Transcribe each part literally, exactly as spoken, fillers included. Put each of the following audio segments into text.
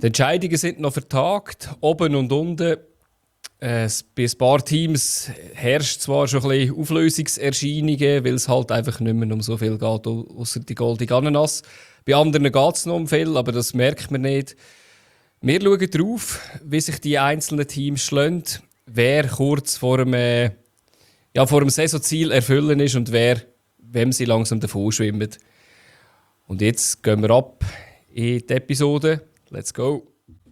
Die Entscheidungen sind noch vertagt, oben und unten. Äh, bei ein paar Teams herrscht zwar schon ein bisschen Auflösungserscheinungen, weil es halt einfach nicht mehr um so viel geht, außer die goldige Ananas. Bei anderen geht es noch um viel, aber das merkt man nicht. Wir schauen darauf, wie sich die einzelnen Teams schlagen, wer kurz vor dem, äh, ja, vor dem Saisonziel erfüllen ist und wer, wem sie langsam davon schwimmen. Und jetzt gehen wir ab in die Episode. Let's go!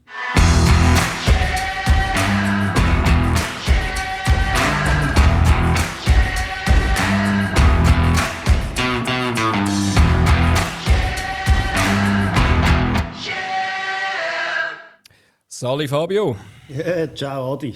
Sali Fabio. Ja, ciao Adi.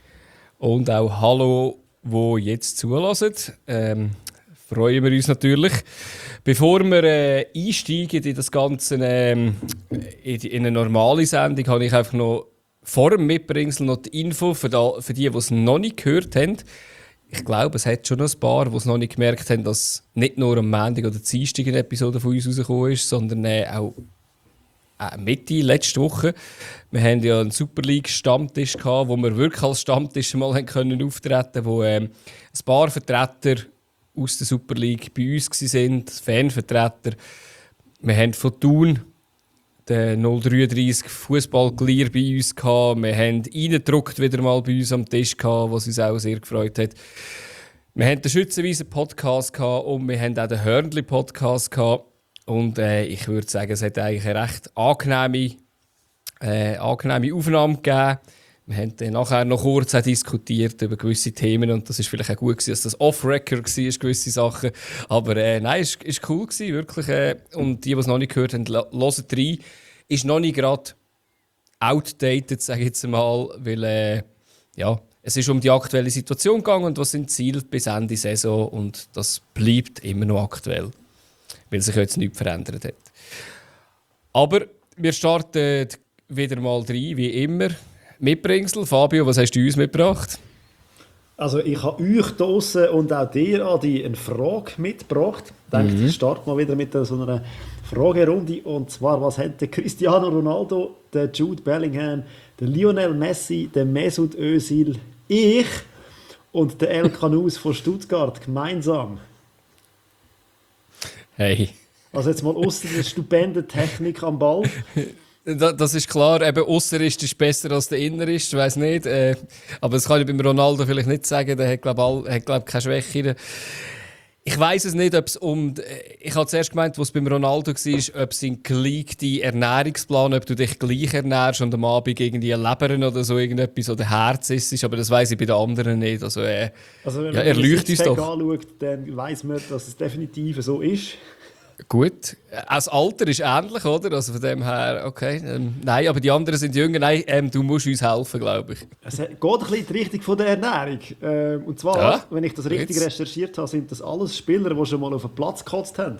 Und auch Hallo, wo jetzt zulassen. Ähm, freuen wir uns natürlich. Bevor wir äh, einsteigen in das Ganze ähm, in, die, in eine normale Sendung, habe ich einfach noch vor dem Mitbringsel noch die Info für, da, für die, die es noch nicht gehört haben. Ich glaube, es hat schon noch ein paar, die es noch nicht gemerkt haben, dass nicht nur am Montag oder Dienstag eine Episode von uns rausgekommen ist, sondern äh, auch äh, Mitte letzte Woche. Wir hatten ja einen Super League-Stammtisch, wo wir wirklich als Stammtisch mal haben können auftreten, wo ähm, ein paar Vertreter aus der Super League bei uns waren, Fanvertreter. Wir haben von Thun den null dreiunddreißig Fußballglier bei uns gehabt. Wir haben reingedruckt wieder mal bei uns am Tisch gehabt, was uns auch sehr gefreut hat. Wir haben den Schützenweiser Podcast gehabt und wir haben auch den Hörnli Podcast gehabt. Und äh, ich würde sagen, es hat eigentlich eine recht angenehme, äh, angenehme Aufnahme gegeben. Wir haben dann nachher noch kurz diskutiert über gewisse Themen und das ist vielleicht auch gut gewesen, dass das Off-Record war, gewisse Sachen. Aber äh, nein, es war cool gewesen, wirklich. Äh, und die, die es noch nicht gehört haben, hören rein. Ist noch nicht gerade outdated, sage ich jetzt mal, weil äh, ja, es ist um die aktuelle Situation gegangen und was sind die Ziele bis Ende Saison und das bleibt immer noch aktuell, weil sich jetzt nichts verändert hat. Aber wir starten wieder mal rein, wie immer. Mitbringsel. Fabio, was hast du uns mitgebracht? Also ich habe euch draussen und auch dir, Adi, eine Frage mitgebracht. Ich denke, Mhm. ich starte mal wieder mit so einer Fragerunde. Und zwar, was hat der Cristiano Ronaldo, der Jude Bellingham, der Lionel Messi, der Mesut Özil, ich und der El Kanous von Stuttgart gemeinsam? Hey. Also jetzt mal ausser der stupenden Technik am Ball. Das ist klar, eben Ausserist ist besser als der Innerist, ich weiss nicht. Äh, aber das kann ich beim Ronaldo vielleicht nicht sagen, der hat glaube ich glaub, keine Schwäche. Ich weiss es nicht, ob es um... Ich habe zuerst gemeint, was beim Ronaldo war, ob es ein geleakter Ernährungsplan, ob du dich gleich ernährst und am Abend irgendwie Lebern oder so irgendetwas oder Herz isst, aber das weiss ich bei den anderen nicht. Also, äh, Also wenn ja, man erleuchtet das uns doch. anschaut, dann weiss man, dass es definitiv so ist. Gut. Das Alter ist ähnlich, oder? Also von dem her, okay. Ähm, nein, aber die anderen sind jünger. Nein, ähm, du musst uns helfen, glaube ich. Es geht ein bisschen in die Richtung von der Ernährung. Ähm, und zwar, Ja, wenn ich das richtig jetzt. recherchiert habe, sind das alles Spieler, die schon mal auf den Platz gekotzt haben.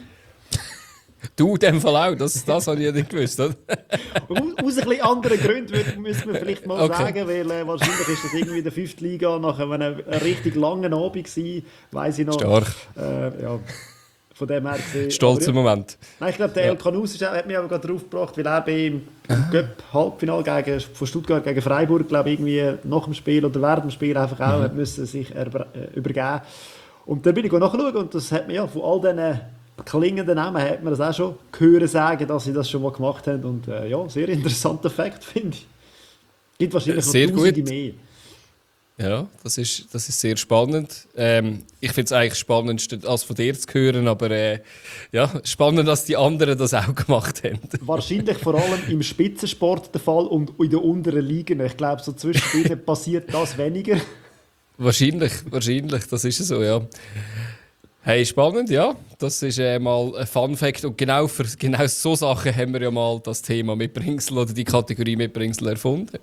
Du in dem Fall auch, das, das habe ich ja nicht gewusst, oder? Aus, aus ein bisschen anderen Gründen müssen wir vielleicht mal Okay. sagen, weil äh, wahrscheinlich ist das irgendwie in der fünften Liga nach einem, einem richtig langen Abend gewesen, weiss ich noch. Stark. Äh, ja, von dem her gesehen. Stolzer Aber ja. Moment. Nein, ich glaube, der Ja. El Kanous ist, hat mich aber gerade drauf gebracht, weil er beim Cup-Halbfinale gegen, von Stuttgart gegen Freiburg, glaube ich, irgendwie nach dem Spiel oder während dem Spiel einfach auch Mhm. hat müssen sich erbe- äh, übergeben. Und dann bin ich nachschauen und das hat mir ja von all diesen klingenden Namen hat man das auch schon gehört sagen, dass sie das schon mal gemacht haben. Und äh, ja, sehr interessanter Fakt, finde ich. Gibt wahrscheinlich noch Sehr Tausende gut. mehr. Ja, das ist, das ist sehr spannend. Ähm, ich finde es eigentlich spannendster, als von dir zu hören, aber äh, ja, spannend, dass die anderen das auch gemacht haben. Wahrscheinlich vor allem im Spitzensport der Fall und in den unteren Ligen. Ich glaube, so zwischen denen passiert das weniger. Wahrscheinlich, wahrscheinlich, das ist so, ja. Hey, spannend, ja. Das ist äh, mal ein Fun-Fact. Und genau für genau so Sachen haben wir ja mal das Thema Mitbringsel oder die Kategorie Mitbringsel erfunden.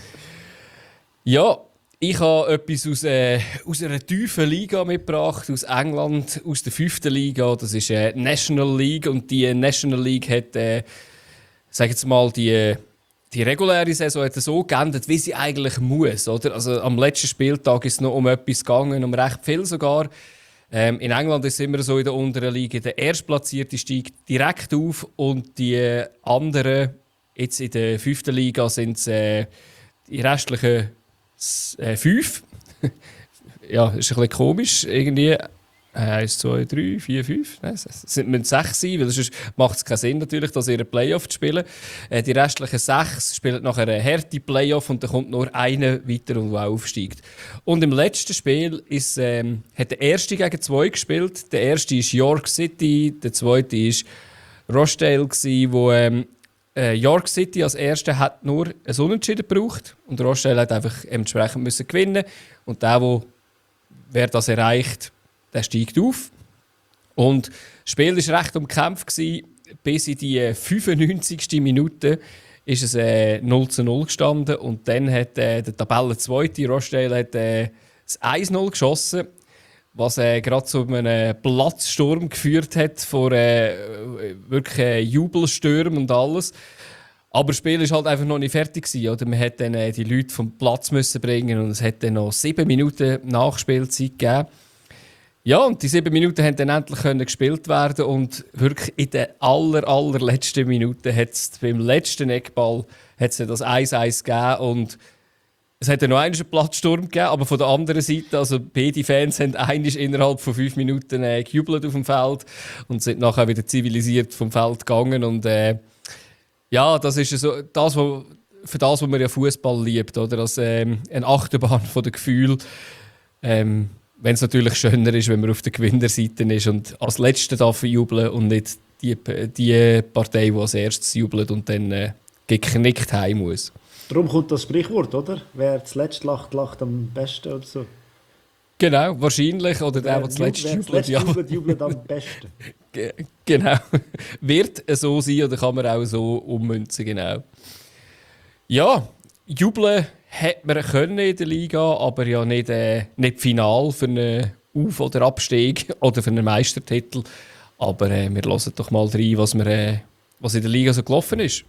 Ja, ich habe etwas aus, äh, aus einer tiefen Liga mitgebracht, aus England, aus der fünften Liga. Das ist äh, National League. Und die National League hat, äh, sag jetzt mal, die, die reguläre Saison hat so geendet, wie sie eigentlich muss. Oder? Also, am letzten Spieltag ist es noch um etwas gegangen, um recht viel sogar. Ähm, in England ist es immer so in der unteren Liga, der Erstplatzierte steigt direkt auf und die anderen Jetzt in der fünften Liga sind es äh, die restlichen äh, fünf. Ja, ist ein bisschen komisch irgendwie. eins, zwei, drei, vier, fünf. Nein, es müssen sechs sein, weil sonst macht es keinen Sinn, natürlich, dass ihr einen Playoff zu spielen. Äh, die restlichen sechs spielen nachher eine harte Playoff und dann kommt nur einer weiter, der auch aufsteigt. Und im letzten Spiel ist, ähm, hat der erste gegen zwei gespielt. Der erste ist York City, der zweite ist Rochdale, wo ähm, äh, York City als erster hat nur ein Unentschieden gebraucht und Rochdale hat einfach entsprechend müssen gewinnen. Und der, wo, wer das erreicht, der steigt auf. Und das Spiel war recht umkämpft. Bis in die fünfundneunzigste Minute ist es äh, null zu null gestanden. Und dann hat äh, der Tabellenzweite Rochdale hat, äh, das eins null geschossen, was äh, gerade zu einem Platzsturm geführt hat, vor äh, wirklich äh, Jubelstürmen und alles. Aber das Spiel war halt einfach noch nicht fertig gewesen, oder? Man musste dann äh, die Leute vom Platz müssen bringen und es hat dann noch sieben Minuten Nachspielzeit gegeben. Ja, und die sieben Minuten haben dann endlich können gespielt werden und wirklich in den aller, allerletzten Minuten hat es beim letzten Eckball hat's das eins eins gegeben und es hat dann noch einen Platzsturm gegeben, aber von der anderen Seite, also beide Fans haben eigentlich innerhalb von fünf Minuten äh, gejubelt auf dem Feld und sind nachher wieder zivilisiert vom Feld gegangen und äh, ja, das ist so das, wo, für das, was man ja Fußball liebt, oder? Als ähm, eine Achterbahn von den Gefühlen. Ähm, Wenn es natürlich schöner ist, wenn man auf der Gewinnerseite ist und als Letzter darf jubeln und nicht die, die Partei, die als erstes jubelt und dann äh, geknickt heim muss. Darum kommt das Sprichwort, oder? Wer zuletzt lacht, lacht am besten oder so. Genau, wahrscheinlich. Oder der, der zuletzt jubelt, jubelt, ja. jubelt, jubelt am besten. G- genau. Wird so sein oder kann man auch so ummünzen, genau. Ja, jubeln hätte man können in der Liga, aber ja nicht, äh, nicht final für einen Auf- oder Abstieg oder für einen Meistertitel. Aber äh, wir hören doch mal rein, was, wir, äh, was in der Liga so gelaufen ist.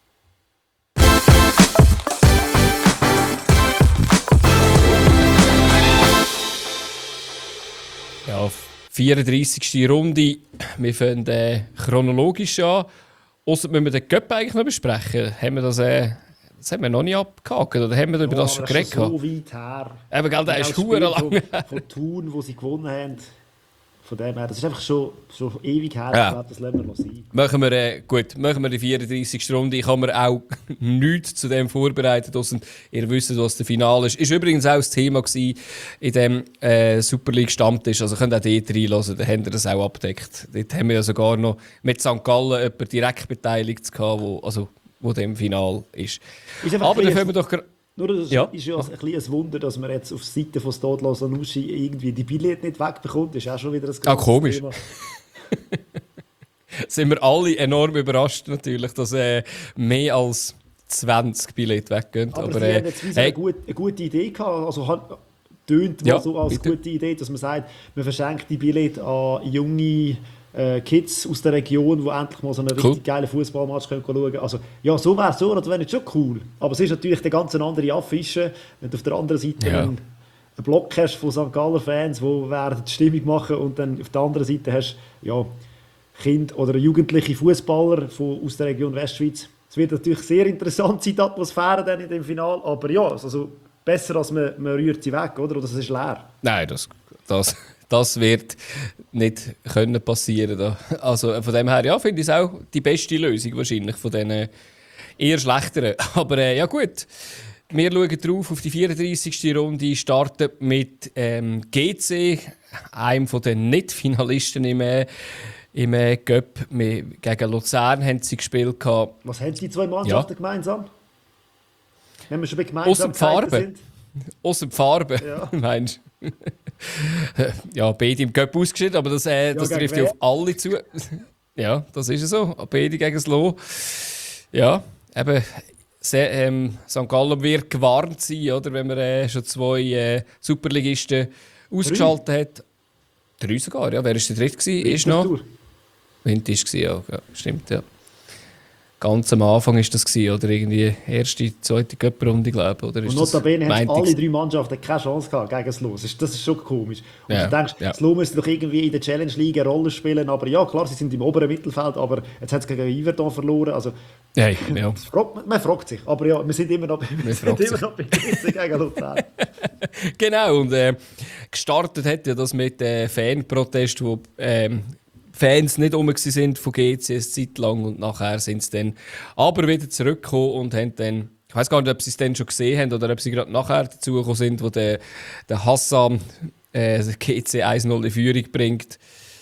Ja, vierunddreissigste Runde. Wir fangen äh, chronologisch an. Ausser müssen wir den Cup eigentlich noch besprechen. Haben wir das... Äh, Das haben wir noch nicht abgehakt, oder haben wir über Ja, das schon geredet? So weit her. Eben, gell, der ist verdammt lang. Von, von Thun, wo sie gewonnen haben. Von dem her, das ist einfach schon, schon ewig her. Ja. Ich glaube, das lassen wir noch sein. Machen wir, äh, gut, machen wir die vierunddreissigste Runde. Ich habe mir auch nichts zu dem vorbereitet. Und ihr wisst, was das Finale ist. Ist übrigens auch das Thema gewesen in dem äh, Super League Stammtisch. Also könnt ihr auch dort reinhören, da haben wir das auch abgedeckt. Dort haben wir ja sogar noch mit Sankt Gallen jemanden direkt beteiligt gehabt, wo, also, wo dem Final ist. ist Aber dann können wir doch... Nur das ja. ist ja ein kleines Wunder, dass man jetzt auf der Seite von Stadler Sanusi irgendwie die Billette nicht wegbekommt. Das ist auch schon wieder ein Ah, komisch. Thema. Sind wir alle enorm überrascht natürlich, dass äh, mehr als zwanzig Billette weggehen. Aber, Aber sie äh, haben jetzt wie so hey, eine, gute, eine gute Idee gehabt. Also hat, tönt Ja, mal so als bitte. gute Idee, dass man sagt, man verschenkt die Billette an junge äh, Kids aus der Region, die endlich mal so einen Cool. richtig geilen Fußballmatch schauen können. Also, ja, so wäre es so, das wäre nicht schon cool. Aber es ist natürlich eine ganz andere Affische, wenn du auf der anderen Seite Ja. einen, einen Block hast von Sankt Galler Fans, die werden die Stimmung machen und dann auf der anderen Seite hast du ja, Kinder oder jugendliche Fußballer aus der Region Westschweiz. Es wird natürlich sehr interessant sein, die Atmosphäre dann in dem Finale, aber ja, also besser als man, man rührt sie weg, oder? Oder es ist leer. nein, das, das, das wird nicht können passieren. Da. Also von dem her, ja, finde ich es auch die beste Lösung wahrscheinlich von diesen eher schlechteren. Aber äh, ja gut, wir schauen drauf auf die vierunddreissigste Runde, starten mit ähm, G C, einem der Nicht-Finalisten im, äh, im äh, Cup. Wir, gegen Luzern haben sie gespielt. Gehabt. Was haben die zwei Mannschaften Ja. gemeinsam? Wenn wir schon bei Ausser die Farbe. Gemeinsamkeiten sind. Außer die Farbe, Ja. meinst du? Ja, beide im Cup ausgeschieden, aber das, äh, das gegen trifft ja wer? auf alle zu. Ja, das ist ja so. Beide gegen das Lo. Ja, eben, sehr, ähm, Sankt Gallen wird gewarnt sein, oder, wenn man äh, schon zwei äh, Superligisten ausgeschaltet hat. Drei sogar, ja. Wer war der dritte? Ist noch? Winterthur. Wind war ja, ja, stimmt, ja. ganz am Anfang ist das gewesen, oder irgendwie erste, zweite Cup-Runde, glaube ich. Oder ist und notabene haben Montag? alle drei Mannschaften keine Chance gehabt gegen Slo. Das ist, das ist schon komisch. Und Ja, du denkst, ja. Slo müsste doch irgendwie in der Challenge League eine Rolle spielen, aber ja, klar, sie sind im oberen Mittelfeld, aber jetzt hat es gegen Yverdon verloren. Also, Hey, ja. das fragt, man fragt sich, aber ja, wir sind immer noch, wir sind fragt immer sich. noch bei G C gegen Luzern. Genau, und äh, gestartet hat ja das mit äh, Fanprotest, wo ähm, Fans nicht rum sind von G C eine Zeit lang und nachher sind sie dann aber wieder zurückgekommen und haben dann, ich weiß gar nicht, ob sie es dann schon gesehen haben oder ob sie gerade nachher dazugekommen sind, wo der, der Hassan äh, G C eins null in Führung bringt.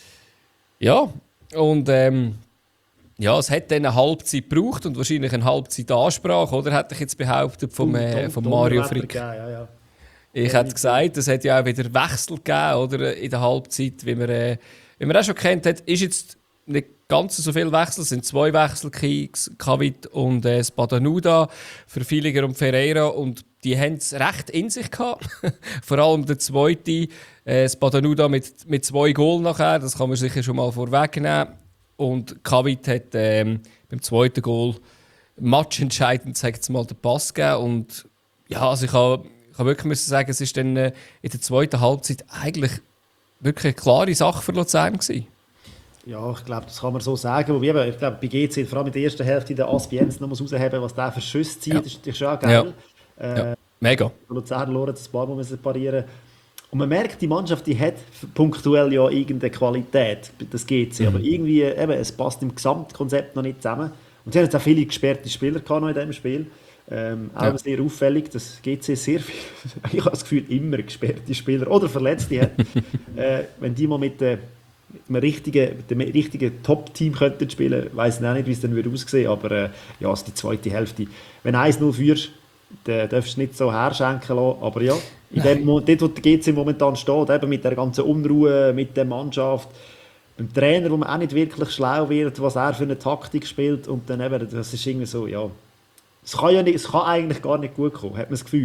Ja, und ähm, ja, es hat dann eine Halbzeit gebraucht und wahrscheinlich eine Halbzeitansprache, oder? Hätte ich jetzt behauptet vom, äh, vom Mario Frick. Ja, ja, ja. Ich hätte gesagt, es hat ja auch wieder Wechsel gegeben, oder, in der Halbzeit, wie man, äh, wie man auch schon kennt hat, ist jetzt nicht ganz so viel Wechsel, es sind zwei Wechsel, Kavit und äh, Spadanuda für Filiger und Ferreira, und die haben es recht in sich gehabt. Vor allem der zweite, äh, Spadanuda mit, mit zwei Goals nachher, das kann man sicher schon mal vorwegnehmen. Und Kavit hat ähm, beim zweiten Goal matchentscheidend, sag ich jetzt mal, den Pass gegeben. Und ja, also ich habe ich habe wirklich müssen sagen, es ist dann äh, in der zweiten Halbzeit eigentlich wirklich eine klare Sache für Luzern gewesen. Ja, ich glaube, das kann man so sagen. Wobei, eben, ich glaube, bei G C, vor allem in der ersten Hälfte, der Aspienz noch rausheben, was der für Schüsse zieht, Ja. ist natürlich schon auch geil. Ja. Äh, Ja. Mega. Luzern verloren, das paar Mal müssen parieren. Und man merkt, die Mannschaft die hat punktuell ja irgendeine Qualität, das G C. Mhm. Aber irgendwie, eben, es passt im Gesamtkonzept noch nicht zusammen. Und sie haben jetzt auch viele gesperrte Spieler gehabt noch in diesem Spiel. Ähm, auch Ja. sehr auffällig, dass G C sehr viel, ich habe das Gefühl, immer gesperrte Spieler oder Verletzte hat. äh, wenn die mal mit, äh, mit einem richtigen, mit dem richtigen Top-Team könnten spielen, weiss ich auch nicht, wie es dann würde aussehen, aber äh, ja, also die zweite Hälfte. Wenn du eins null führst, dann darfst du nicht so herschenken lassen, aber ja, in dem, dort, wo der G C momentan steht, eben mit der ganzen Unruhe, mit der Mannschaft, beim Trainer, wo man auch nicht wirklich schlau wird, was er für eine Taktik spielt, und dann eben, das ist irgendwie so, ja, es kann, ja nicht, es kann eigentlich gar nicht gut kommen, hat man das Gefühl.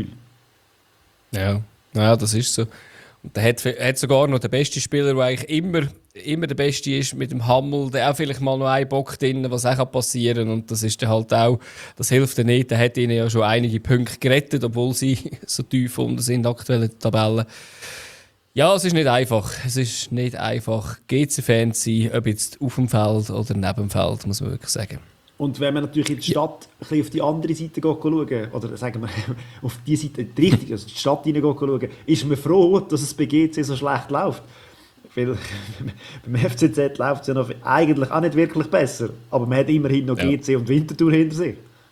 Ja, ja, das ist so. Und der hat, hat sogar noch den besten Spieler, der eigentlich immer, immer der Beste ist, mit dem Hammel, der auch vielleicht mal noch einen Bock drin, was auch passieren kann. Und das ist dann halt auch, das hilft dann nicht. Der hat ihnen ja schon einige Punkte gerettet, obwohl sie so tief unten sind, aktuell in der Tabelle. Ja, es ist nicht einfach. Es ist nicht einfach, G C-Fan zu sein, ob jetzt auf dem Feld oder neben dem Feld, muss man wirklich sagen. Und wenn man natürlich in der Stadt ja. ein bisschen auf die andere Seite schauen, oder sagen wir auf die Seite, die richtige, also die Stadt hinein schauen, ist man froh, dass es bei G C so schlecht läuft. Weil beim F C Z läuft es ja noch eigentlich auch nicht wirklich besser, aber man hat immerhin noch ja. G C und Winterthur hinter sich.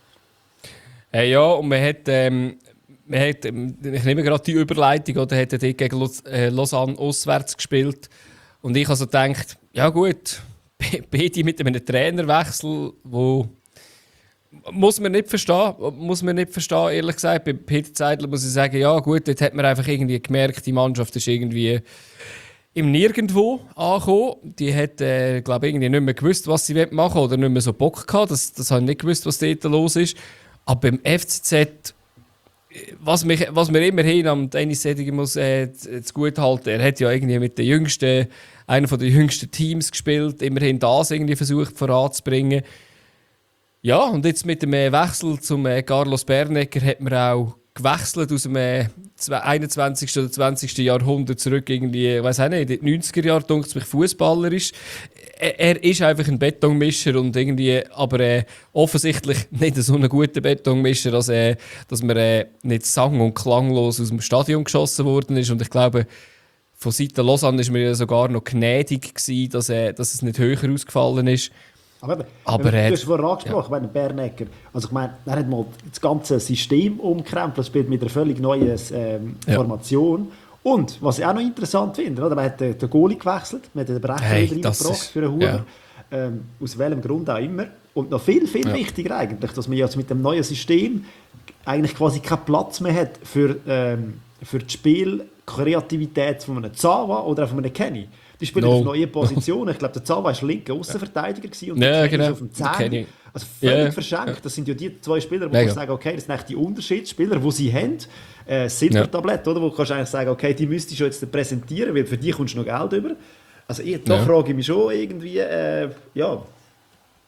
Äh, ja, und man hat, ähm, man hat, ich nehme gerade die Überleitung, oder hat er gegen Lausanne auswärts gespielt, und ich also gedacht, ja gut, beide mit einem Trainerwechsel, wo muss man nicht verstehen, muss man nicht verstehen, ehrlich gesagt. Bei Peter Zeidler muss ich sagen, ja gut, dort hat man einfach irgendwie gemerkt, die Mannschaft ist irgendwie im Nirgendwo angekommen. Die hat, äh, glaube ich, irgendwie nicht mehr gewusst, was sie machen wollen, oder nicht mehr so Bock gehabt. Das, das habe ich nicht gewusst, was dort los ist. Aber beim F C Z, was, mich, was mir immerhin am Dennis Sediger muss äh, zugute halten, er hat ja irgendwie mit den jüngsten, einer der jüngsten Teams gespielt, immerhin das irgendwie versucht voranzubringen. Ja, und jetzt mit dem Wechsel zum äh, Carlos Bernecker hat man auch gewechselt aus dem äh, einundzwanzigsten oder zwanzigsten Jahrhundert zurück, irgendwie, ich weiß auch nicht, in die neunziger Jahre, denke ich, Fußballer ist. Er, er ist einfach ein Betonmischer, und irgendwie, aber äh, offensichtlich nicht so ein guter Betonmischer, dass, äh, dass man äh, nicht sang- und klanglos aus dem Stadion geschossen worden ist. Und ich glaube, von Seiten Lausanne war man ja sogar noch gnädig gewesen, dass, äh, dass es nicht höher ausgefallen ist. Aber, aber du äh, hast vorhin angesprochen, ja. bei Bernecker. Also ich meine, er hat mal das ganze System umgekrempelt, spielt mit einer völlig neuen ähm, ja. Formation. Und was ich auch noch interessant finde, oder? Man hat den, den Goalie gewechselt, man hat den Brecher hey, reingebracht für einen Huber. Ja. Ähm, aus welchem Grund auch immer. Und noch viel, viel ja. wichtiger eigentlich, dass man jetzt mit dem neuen System eigentlich quasi keinen Platz mehr hat für, ähm, für die Spielkreativität von einem Zawa oder auch von einem Kenny. Die spielen no. auf neue Positionen. Ich glaube, der Zawa war linker Außenverteidiger und ja, der Kenny genau. ist auf dem zehn. Also völlig yeah. verschenkt. Das sind ja die zwei Spieler, wo man sagen, okay, das sind eigentlich die Unterschiedsspieler, die sie haben. Äh, Silbertablett, ja. oder? Wo du kannst eigentlich sagen, okay, die müsstest du jetzt präsentieren, weil für die kommst du noch Geld über. Also ich, da ja. frage ich mich schon irgendwie, äh, ja,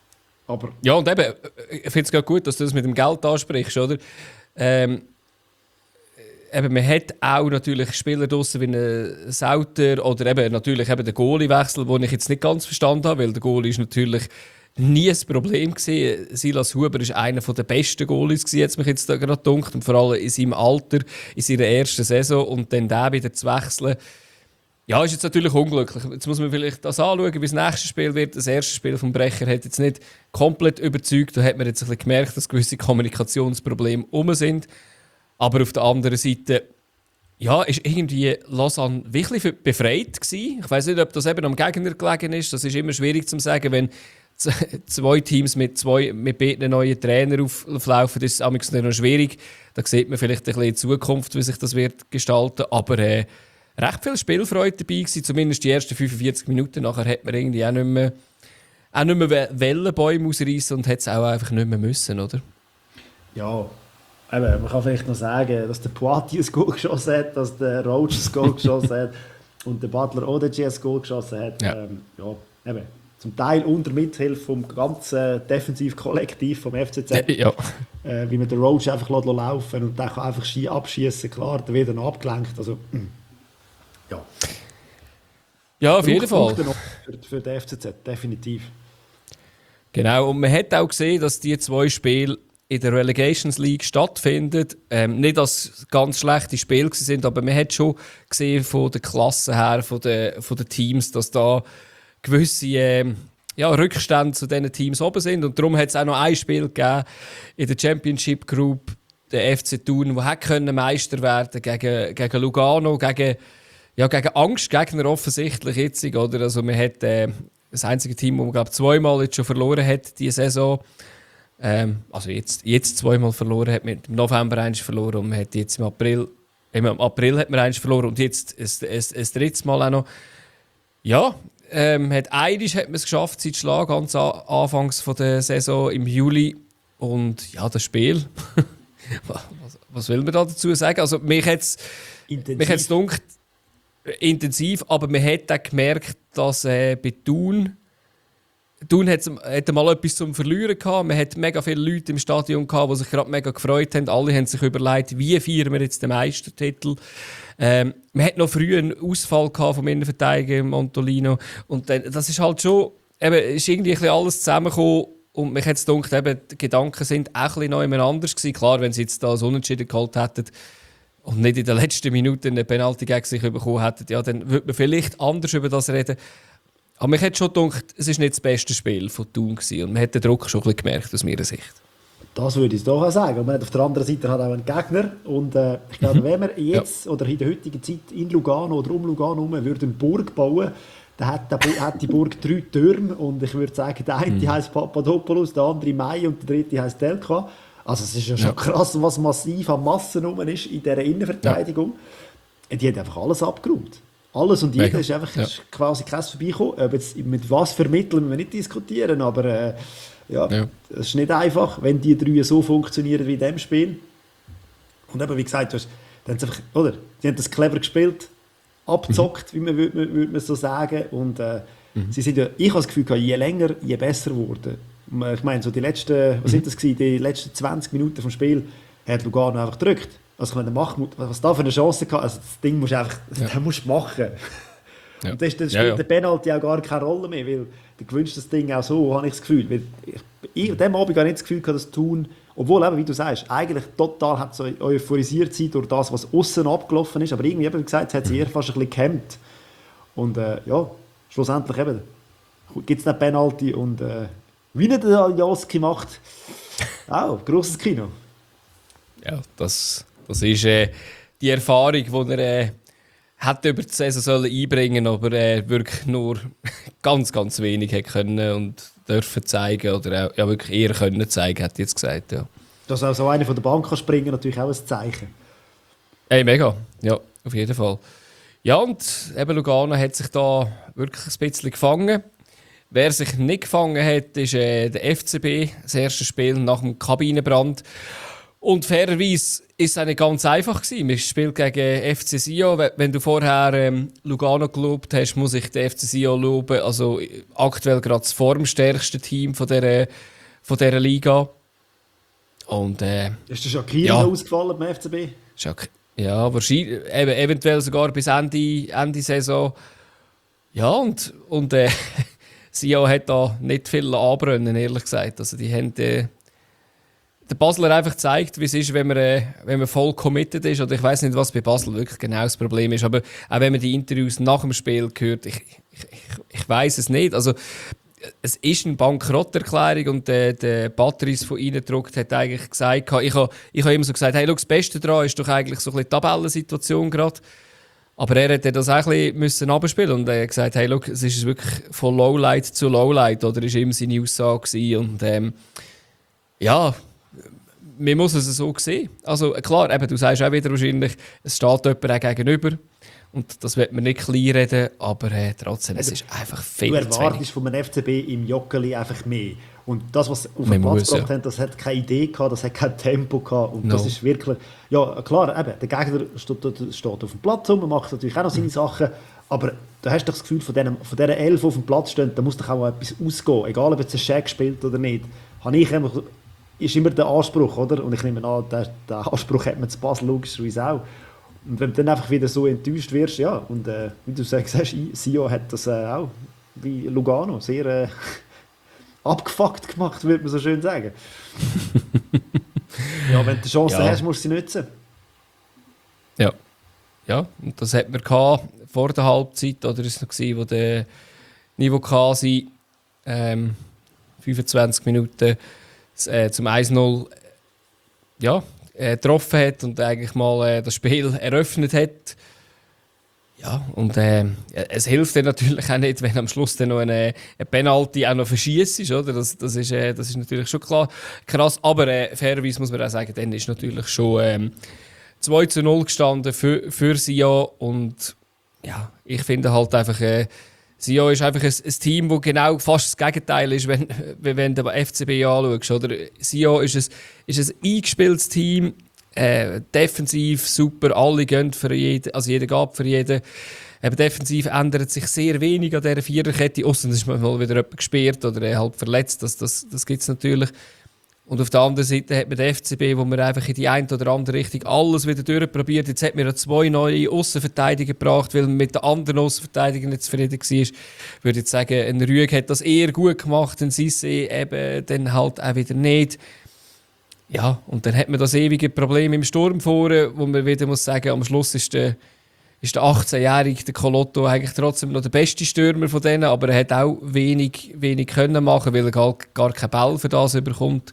Aber ja, und eben, ich finde es gerade gut, dass du das mit dem Geld ansprichst, oder? Ähm, eben, man hat auch natürlich Spieler draussen wie ein Sauter oder eben natürlich eben den Goalie-Wechsel, den ich jetzt nicht ganz verstanden habe, weil der Goalie ist natürlich nie ein Problem gewesen. Silas Huber ist einer der besten Goalies gewesen, jetzt mich jetzt da gerade gedacht, und vor allem in seinem Alter, in seiner ersten Saison, und dann den wieder zu wechseln. Ja, ist jetzt natürlich unglücklich. Jetzt muss man vielleicht das anschauen, wie das nächste Spiel wird. Das erste Spiel vom Brecher hat jetzt nicht komplett überzeugt. Da hat man jetzt ein bisschen gemerkt, dass gewisse Kommunikationsprobleme um sind. Aber auf der anderen Seite, ja, ist irgendwie Lausanne wirklich befreit gewesen. Ich weiss nicht, ob das eben am Gegner gelegen ist. Das ist immer schwierig zu sagen, wenn zwei Teams mit, zwei, mit beiden neuen Trainern auf, auflaufen. Das ist es noch schwierig. Da sieht man vielleicht ein bisschen in Zukunft, wie sich das wird gestalten. Aber äh, recht viel Spielfreude dabei gewesen, zumindest die ersten fünfundvierzig Minuten. Nachher hat man irgendwie auch nicht mehr, auch nicht mehr Wellenbäume ausreißen und hat es auch einfach nicht mehr müssen, oder? Ja, eben, man kann vielleicht noch sagen, dass der Poitier ein Goal geschossen hat, dass der Roach ein Goal geschossen hat und der Butler O D G ein Goal geschossen hat. Ja. Ähm, ja, eben, zum Teil unter Mithilfe vom ganzen Defensivkollektiv vom F C Z. Ja. Äh, wie man den Roach einfach laufen und der kann einfach Ski abschießen, klar, der wird dann abgelenkt. Also, ja. Ja, auf jeden Fall. Für, für den F C Z, definitiv. Genau, und man hat auch gesehen, dass die zwei Spiele in der Relegations League stattfinden. Ähm, nicht, dass es ganz schlechte Spiele sind, aber man hat schon gesehen von der Klasse her, von den, von den Teams, dass da gewisse ähm, ja, Rückstände zu diesen Teams oben sind. Und darum hat es auch noch ein Spiel gegeben in der Championship Group, der F C Thun, der hätte Meister werden gegen, gegen Lugano, gegen, ja, gegen Angstgegner offensichtlich jetzt. Oder? Also man hat äh, das einzige Team, das man glaub, zweimal jetzt schon verloren hat diese Saison. Ähm, also jetzt, jetzt zweimal verloren hat, man im November eins verloren und man hat jetzt im April, im April hat man eins verloren und jetzt ein, ein, ein drittes Mal auch noch. Ja, ähm, hat Irish hat man es geschafft, seit Schlag ganz a- anfangs von der Saison im Juli, und ja, das Spiel, was, was will man da dazu sagen? Also mich hat es gedacht, intensiv, aber man hat auch gemerkt, dass äh, bei Thun Thun hatte mal etwas zum Verlieren gehabt. Man hatte mega viele Leute im Stadion gehabt, die sich gerade mega gefreut haben. Alle haben sich überlegt, wie feiern wir jetzt den Meistertitel. Ähm, man hatte noch früh einen Ausfall gehabt vom Innenverteidiger Montolino. Und dann, das ist halt schon, eben, ist irgendwie ein bisschen alles zusammengekommen. Und mich hat es gedacht, eben, die Gedanken sind auch ein bisschen noch immer anders gewesen. Klar, wenn sie jetzt da so Unentschieden geholt hätten und nicht in den letzten Minuten eine Penalty gegen sich bekommen hätten, ja, dann würde man vielleicht anders über das reden. Aber mich hat schon gedacht, es war nicht das beste Spiel von Thun gewesen. Und man hat den Druck schon ein bisschen gemerkt, aus meiner Sicht. Das würde ich doch auch sagen. Und man hat auf der anderen Seite halt auch einen Gegner. Und äh, ich glaube, wenn wir jetzt ja. oder in der heutigen Zeit in Lugano oder um Lugano herum würde eine Burg bauen, dann hat, der, hat die Burg drei Türme. Und ich würde sagen, der eine mhm. heisst Papadopoulos, der andere Mai und der dritte heisst Delca. Also es ist ja schon ja. krass, was massiv an Massen rum ist in dieser Innenverteidigung. Ja. Die hat einfach alles abgeräumt. Alles und jeder ist einfach ja. quasi kein Vorbeikommen. Ob jetzt mit was für Mitteln müssen wir nicht diskutieren, aber äh, ja, ja, es ist nicht einfach, wenn die drei so funktionieren wie in diesem Spiel. Und eben, wie gesagt, du hast, dann einfach, oder? Sie haben das clever gespielt, abgezockt, mhm. wie man, würde, würde man so sagen. Und äh, mhm. sie sind ja, ich habe das Gefühl, je länger, je besser geworden. Ich meine, so die letzten, was mhm. sind das gewesen, die letzten zwanzig Minuten vom Spiel hat Lugano einfach gedrückt. Also ich meine, der Mahmoud, was da für eine Chance hatte, also das Ding musst du einfach, ja. das musst du machen. Ja. Und das, das spielt ja, ja. der Penalty auch gar keine Rolle mehr, weil du gewünscht das Ding auch so, habe ich das Gefühl. Weil ich, ich, an diesem Abend habe ich nicht das Gefühl, dass Thun, obwohl eben, wie du sagst, eigentlich total hat so euphorisiert sein durch das, was außen abgelaufen ist, aber irgendwie, eben, wie gesagt, hat sie eher fast ein bisschen gehemmt. Und äh, ja, schlussendlich eben, gibt es den Penalty und äh, wie nicht der Aljoski macht, auch, grosses Kino. Ja, das... Das ist äh, die Erfahrung, die er äh, hätte über die Saison sollen einbringen sollen, aber er äh, wirklich nur ganz, ganz wenig hat können und dürfen zeigen oder auch, ja, wirklich eher können zeigen, hat jetzt gesagt. Ja. Dass auch so einer von der Bank kann springen, natürlich auch ein Zeichen. Ey, mega. Ja, auf jeden Fall. Ja, und eben Lugano hat sich da wirklich ein bisschen gefangen. Wer sich nicht gefangen hat, ist äh, der F C B, das erste Spiel nach dem Kabinenbrand. Und fairerweise war es nicht ganz einfach gewesen. Wir spielen gegen F C Sion. Wenn du vorher ähm, Lugano gelobt hast, muss ich den F C Sion loben. Also aktuell gerade das formstärkste Team von dieser, von dieser Liga. Und, äh, ist der Shaqiri ja. noch ausgefallen beim F C B? Shaq- ja, wahrscheinlich, eben, eventuell sogar bis Ende, Ende Saison. Ja, und, und äh, Sion hat da nicht viel anbrennen, ehrlich gesagt. Also die haben äh, der Basler einfach gezeigt, wie es ist, wenn man, äh, wenn man voll committed ist. Oder ich weiß nicht, was bei Basel wirklich genau das Problem ist, aber auch wenn man die Interviews nach dem Spiel hört, ich, ich, ich, ich weiß es nicht. Also es ist eine Bankrotterklärung und der, der Patrice von ihnen gedruckt hat eigentlich gesagt, ich habe ich ha immer so gesagt, hey, schau, das Beste daran ist doch eigentlich so ein bisschen die Tabellensituation gerade. Aber er hätte das auch ein bisschen abspielen und er hat gesagt, hey, schau, es ist wirklich von Lowlight zu Lowlight, oder ist ihm seine Aussage gewesen. Und ähm, ja, man muss es so sehen. Also klar, eben, du sagst auch wieder wahrscheinlich, es steht jemand auch gegenüber. Und das wird man nicht kleinreden, aber äh, trotzdem, es ist einfach viel du zu wenig. erwartest von einem F C B im Joggeli einfach mehr. Und das, was sie auf Man den Platz muss, gebracht ja. haben, das hat keine Idee gehabt, das hat kein Tempo gehabt. Und No. das ist wirklich... Ja, klar, eben, der Gegner steht, steht auf dem Platz rum, macht natürlich auch noch seine Sachen, aber du hast doch das Gefühl, von diesen von dieser Elf, die auf dem Platz stehen, da muss doch auch etwas ausgehen. Egal, ob jetzt ein Schäg spielt oder nicht. Habe ich immer, ist immer der Anspruch, oder? Und ich nehme an, den, den Anspruch hat man zu Basel logischerweise auch. Und wenn du dann einfach wieder so enttäuscht wirst, ja, und äh, wie du sagst, Sion hat das äh, auch, wie Lugano, sehr äh, abgefuckt gemacht, würde man so schön sagen. Ja, wenn du die Chance Ja. hast, musst du sie nutzen. Ja. Ja, und das hat man gehabt, vor der Halbzeit, oder ist es noch gewesen, wo der Niveau Kasi ähm, fünfundzwanzig Minuten äh, zum eins null ja, äh, getroffen hat und eigentlich mal äh, das Spiel eröffnet hat. Ja, und äh, es hilft dir natürlich auch nicht, wenn am Schluss dann noch eine, eine Penalty auch noch verschießt ist, oder? Das, das, ist, äh, das ist natürlich schon klar krass, aber äh, fairerweise muss man auch sagen, dann ist natürlich schon ähm, zwei zu null gestanden für, für Sion und ja, ich finde halt einfach, äh, Sion ist einfach ein, ein Team, das genau fast das Gegenteil ist, wenn, wenn du den F C B anschaust, oder? Sion ist ein, ist ein eingespieltes Team, äh, defensiv super, alle gehen für jeden, also jeder geht für jeden. Aber defensiv ändert sich sehr wenig an dieser Viererkette, ausser es ist mal wieder jemand gesperrt oder äh, halt verletzt, das, das, das gibt es natürlich. Und auf der anderen Seite hat man den F C B, wo man einfach in die eine oder andere Richtung alles wieder durchprobiert. Jetzt hat man ja zwei neue Aussenverteidiger gebracht, weil man mit den anderen Aussenverteidigern nicht zufrieden war. Ich würde jetzt sagen, ein Rüeg hat das eher gut gemacht, ein Sissé eben dann halt auch wieder nicht. Ja, und dann hat man das ewige Problem im Sturm vorne, wo man wieder muss sagen, am Schluss ist der, ist der achtzehnjährige der Colotto eigentlich trotzdem noch der beste Stürmer von denen, aber er hat auch wenig, wenig können machen, weil er gar, gar keinen Ball für das bekommt.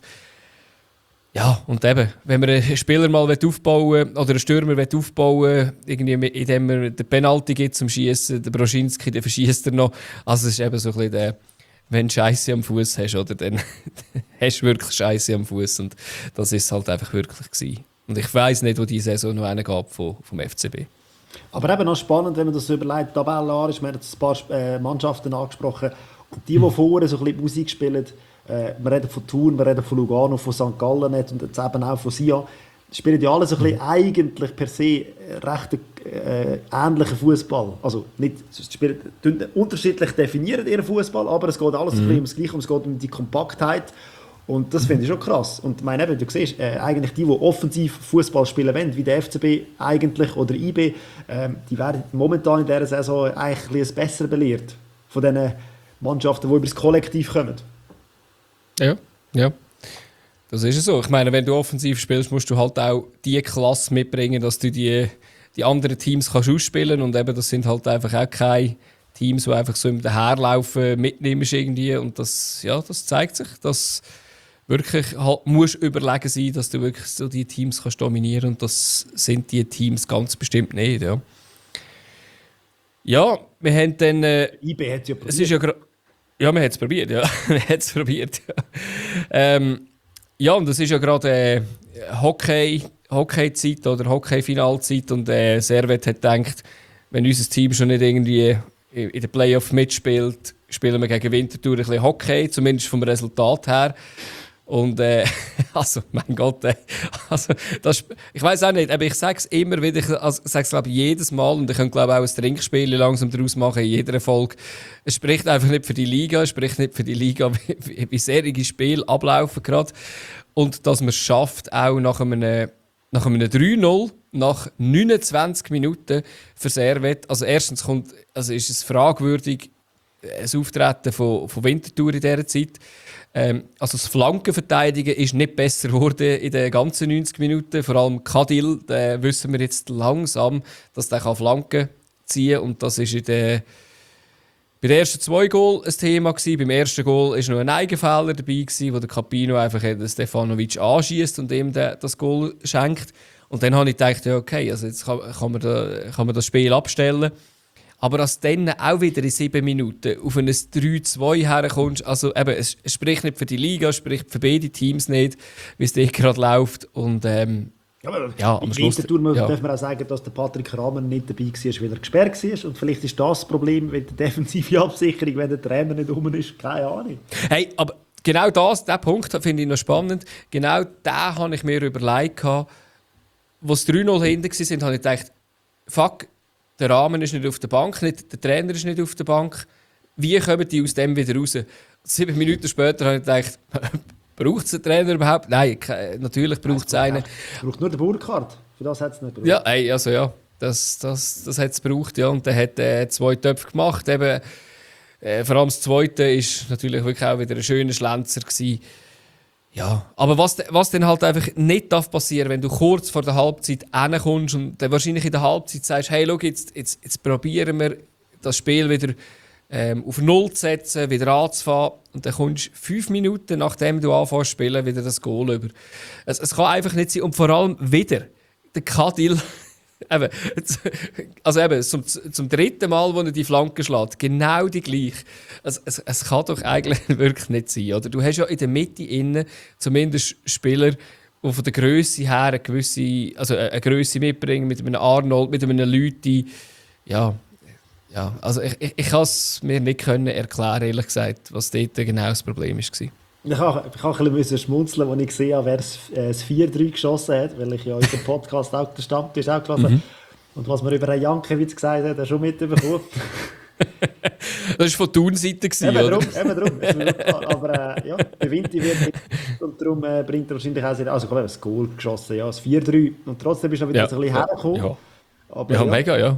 Ja, und eben, wenn man einen Spieler mal aufbauen will, oder einen Stürmer aufbauen will, indem man den Penalty gibt zum Schießen, der Broschinski, den verschießt er noch. Also es ist eben so ein bisschen der, wenn du Scheiße am Fuß hast, oder, dann hast du wirklich Scheiße am Fuß und das ist halt einfach wirklich gewesen. Und ich weiss nicht, wo die Saison noch einen gab vom, vom F C B. Aber eben noch spannend, wenn man das so überlegt, tabellarisch, wir haben jetzt ein paar äh, Mannschaften angesprochen, und die, die vorne so ein bisschen Musik spielen, äh, wir reden von Thun, wir reden von Lugano, von Sankt Gallen nicht, und jetzt eben auch von Sion, spielen die alle so ein bisschen eigentlich per se recht äh, ähnlichen Fußball. Also nicht, sie spielen unterschiedlich definieren ihren Fußball, aber es geht alles mhm. ein bisschen um das Gleiche, es geht um die Kompaktheit. Und das finde ich schon krass. Und ich meine, eben, du siehst, äh, eigentlich die, die offensiv Fußball spielen wollen, wie der F C B eigentlich oder I B, äh, die werden momentan in dieser Saison eigentlich ein bisschen besser belehrt von diesen Mannschaften, die über das Kollektiv kommen. Ja, ja. Das ist es so. Ich meine, wenn du offensiv spielst, musst du halt auch die Klasse mitbringen, dass du die, die anderen Teams kannst ausspielen. Und eben, das sind halt einfach auch keine Teams, die einfach so im Daherlaufen mitnimmst irgendwie. Und das, ja, das zeigt sich, dass wirklich halt musst überlegen sein, dass du wirklich so die Teams kannst dominieren, und das sind die Teams ganz bestimmt nicht. Ja, ja wir haben dann... Äh, I B hat es ja probiert. Es ist ja, ja, wir haben es probiert, ja. wir haben es probiert, ja. Ähm, ja, und es ist ja gerade äh, Hockey, Hockey-Zeit oder Hockey-Finalzeit, und äh, Servet hat gedacht, wenn unser Team schon nicht irgendwie in den Playoff mitspielt, spielen wir gegen Winterthur ein bisschen Hockey, zumindest vom Resultat her. Und äh, also, mein Gott, äh, also, das, ich weiß auch nicht, aber ich sage es immer wieder, ich also, sage es glaube ich jedes Mal und ich könnte glaube auch ein Trinkspiel langsam daraus machen in jeder Folge. Es spricht einfach nicht für die Liga, es spricht nicht für die Liga, wie, wie, wie solche Spiele ablaufen gerade. Und dass man es schafft, auch nach einem, nach einem drei null, nach neunundzwanzig Minuten für Servette. Also erstens kommt, also ist es fragwürdig, das Auftreten von, von Winterthur in dieser Zeit. Ähm, also das Flankenverteidigen ist nicht besser geworden in den ganzen neunzig Minuten. Vor allem Kadil, da wissen wir jetzt langsam, dass der Flanken ziehen kann. Und das ist in der, bei den ersten zwei Goal ein Thema gewesen. Beim ersten Goal war noch ein Eigenfehler dabei gewesen, wo der Capino einfach den Stefanovic anschießt und ihm den, das Goal schenkt. Und dann habe ich gedacht, ja okay, also jetzt kann, kann, man da, kann man das Spiel abstellen. Aber dass du dann auch wieder in sieben Minuten auf ein drei zwei herkommst, also eben, es spricht nicht für die Liga, es spricht für beide Teams nicht, wie es dort gerade läuft. Und ähm, ja, aber ja, am in Schluss... Winterthur ja. darf man auch sagen, dass der Patrick Ramer nicht dabei war, weil er gesperrt war. Und vielleicht ist das das Problem mit der defensiven Absicherung, wenn der Trainer nicht rum ist. Keine Ahnung. Hey, aber genau das, diesen Punkt finde ich noch spannend. Genau den habe ich mir überlegt, als es drei null hinten waren, habe ich gedacht, fuck, der Rahmen ist nicht auf der Bank, nicht, der Trainer ist nicht auf der Bank. Wie kommen die aus dem wieder raus? Sieben Minuten später habe ich gedacht, braucht es einen Trainer überhaupt? Nein, natürlich braucht es einen. Es braucht nur den Burkhardt, für das hat es nicht gebraucht. Ja, ey, also ja, das, das, das hat es gebraucht. Ja. Und der hat äh, zwei Töpfe gemacht. Eben, äh, vor allem das Zweite war natürlich wirklich auch wieder ein schöner Schlenzer gewesen. Ja, aber was, was dann halt einfach nicht darf passieren, wenn du kurz vor der Halbzeit hinkommst und dann wahrscheinlich in der Halbzeit sagst, hey, schau, jetzt, jetzt, jetzt probieren wir das Spiel wieder ähm, auf Null zu setzen, wieder anzufangen und dann kommst du fünf Minuten, nachdem du anfängst zu spielen, wieder das Goal über. Es, es kann einfach nicht sein und vor allem wieder der Kadil. Eben, also eben, zum, zum dritten Mal, wo er die Flanke schlägt, genau die gleiche. Also, es, es kann doch eigentlich wirklich nicht sein. Oder? Du hast ja in der Mitte innen zumindest Spieler, die von der Grösse her eine gewisse, also eine Grösse mitbringen, mit einem Arnold, mit einem Lüthi. Ja, ja, also ich, ich, ich kann es mir nicht können erklären, ehrlich gesagt, was dort genau das Problem war. Ich habe, ich habe ein bisschen schmunzeln, als ich gesehen habe, wer das, äh, das vier drei geschossen hat, weil ich ja unseren Podcast auch den Stammtisch auch gelesen habe. Mhm. Und was man über einen Jankiewicz gesagt hat, hat er schon mitbekommen. Das war von Thun-Seite, oder? Drum, eben darum. Aber äh, ja, der Winter wird und darum äh, bringt er wahrscheinlich auch... Also ich habe das Goal geschossen, ja, das vier drei. Und trotzdem bist du wieder ja. so ein bisschen hergekommen. Ja, aber, ja, ja, mega, ja.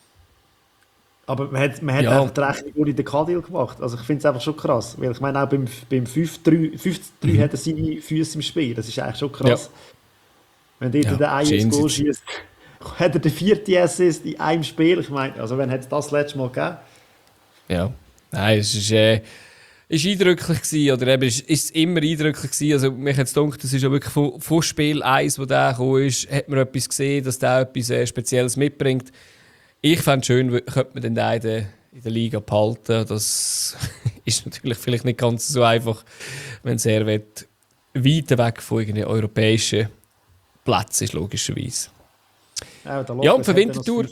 Aber man hat, man hat ja. einfach die Rechnung ohne den Kadil gemacht. Also ich finde es einfach schon krass. Weil ich meine, auch beim, beim fünf drei mhm. hat er seine Füße im Spiel. Das ist eigentlich schon krass. Ja. Wenn dort ja, der eine ins Goal schießt, hat er den vierten Assist in einem Spiel. Ich meine, also wenn hat es das letzte Mal gegeben? Ja, nein, es ist, äh, ist eindrücklich gewesen, oder eben ist, ist immer eindrücklich gewesen. Also mich hat es gedacht, das ist ja wirklich von, von Spiel eins, wo der gekommen ist, hat man etwas gesehen, dass der etwas äh, Spezielles mitbringt. Ich fände es schön, könnte man den da in der, in der Liga behalten. Das ist natürlich vielleicht nicht ganz so einfach, wenn Servette weit weg von irgendeinen europäischen Plätzen ist, logischerweise. Ja, ja und für Winterthur...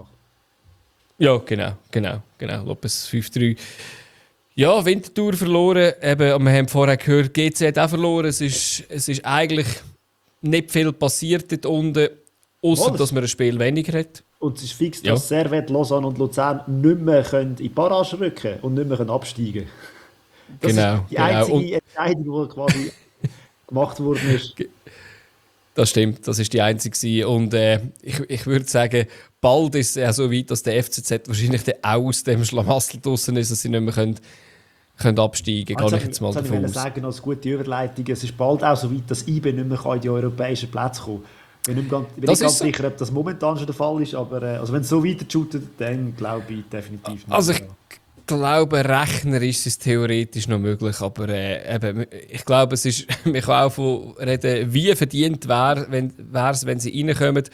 Ja, genau, genau, genau. Lopez fünf drei. Ja, Winterthur verloren. Eben, wir haben vorher gehört, G C hat auch verloren. Es ist, es ist eigentlich nicht viel passiert dort unten, außer oh, dass man ein Spiel weniger hat. Und es ist fix, dass ja. Servette, Lausanne und Luzern nicht mehr in die Barrage rücken und nicht mehr absteigen können. Das genau, ist die einzige genau. Entscheidung, die quasi gemacht worden ist. Das stimmt, das ist die einzige. Und äh, ich, ich würde sagen, bald ist es ja so weit, dass der F C Z wahrscheinlich auch aus dem Schlamassel draussen ist, dass sie nicht mehr können, können absteigen können. Kann ich jetzt mal davon aus. Ich sagen, als gute Überleitung, es ist bald auch so weit, dass I B nicht mehr in die europäischen Plätze kommen kann. Ich bin nicht ganz, bin nicht ganz sicher, ob das momentan schon der Fall ist, aber äh, also wenn es so weiter shootet, dann glaube ich definitiv nicht. Also ich glaube, rechnerisch ist es theoretisch noch möglich, aber äh, eben, ich glaube, es ist, man kann auch von reden, wie verdient wäre wenn, es, wenn sie reinkommen.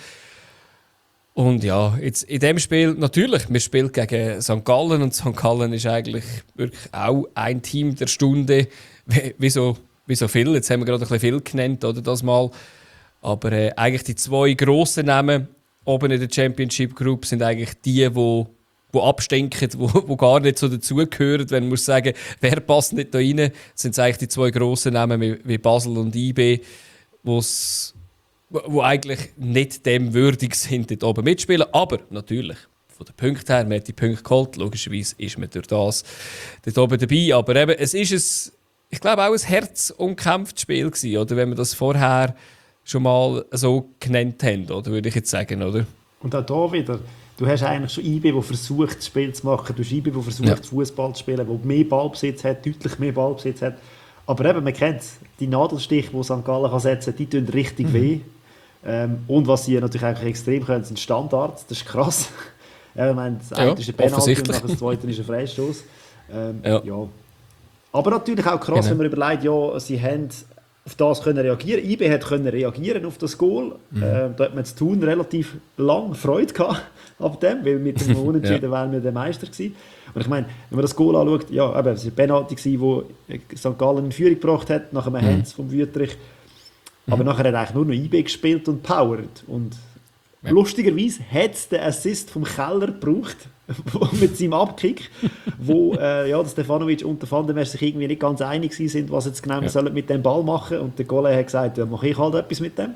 Und ja, jetzt in dem Spiel, natürlich, wir spielen gegen Sankt Gallen und Sankt Gallen ist eigentlich wirklich auch ein Team der Stunde, wie, wie, so, wie so viel, jetzt haben wir gerade ein bisschen viel genannt, oder das mal. Aber äh, eigentlich die zwei grossen Namen oben in der Championship Group sind eigentlich die, die die abstinken, die wo, wo gar nicht so dazugehören. Wenn man muss sagen, wer passt nicht da rein, sind es eigentlich die zwei grossen Namen wie, wie Basel und I B, wo's, wo, wo eigentlich nicht dem würdig sind, dort oben mitspielen. Aber natürlich, von den Punkten her, man hat die Punkte geholt, logischerweise ist man durch das dort oben dabei. Aber eben, es ist ein, ich glaube auch ein herzumkämpftes Spiel gewesen, oder? Wenn wir das vorher schon mal so genannt haben, oder? Würde ich jetzt sagen, oder? Und auch hier wieder, du hast eigentlich schon I B, der versucht, das Spiel zu machen. Du hast I B, der versucht, ja. Fußball zu spielen, der mehr Ballbesitz hat, deutlich mehr Ballbesitz hat. Aber eben, man kennt es, die Nadelstiche, die Sankt Gallen kann setzen kann, die tun richtig mhm. weh. Ähm, und was sie natürlich eigentlich extrem können, sind Standards. Das ist krass. Ja, ich meine, das eine ja, ist ein Penalty und das zweite ist ein Freistoß. Ähm, ja. ja. Aber natürlich auch krass, genau. wenn man überlegt, ja, sie haben auf das können reagieren. I B hat können reagieren auf das Goal. Mhm. Ähm, da hat man zu tun relativ lang Freude gehabt ab dem, weil mit dem Unentschieden ja. wären wir der Meister gewesen. Und ich meine, wenn man das Goal anschaut, ja, eben, es war ein Penalty, wo Sankt Gallen in Führung gebracht hat, nach einem mhm. Hands vom Wüttrich. Aber mhm. nachher hat eigentlich nur noch I B gespielt und powered. Und ja. lustigerweise hat es den Assist vom Keller gebraucht, mit seinem Abkick, wo äh, ja, Stefanovic und der Van der Merch sich irgendwie nicht ganz einig sind, was jetzt genau ja. wir sollen mit dem Ball machen. Und der Goalie hat gesagt, ja, mache ich halt etwas mit dem.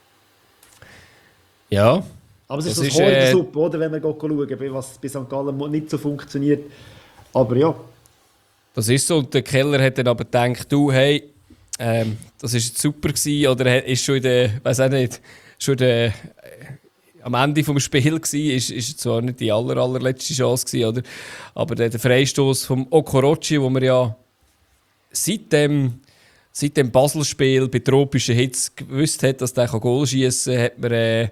Ja. Aber es ist das, das Haar in der Suppe, oder, wenn wir schauen, was bei Sankt Gallen nicht so funktioniert. Aber ja. Das ist so. Und der Keller hat dann aber gedacht, du, hey, ähm, das war super gewesen, oder ist schon in der, weiß auch nicht, schon in der, am Ende des Spiels war, ist, ist zwar nicht die aller, allerletzte Chance gewesen, oder? Aber der, der Freistoß vom Okorochi, wo man ja seit dem, seit dem Basel-Spiel bei tropischen Hitze gewusst hat, dass der Goal schießen kann, hat man äh,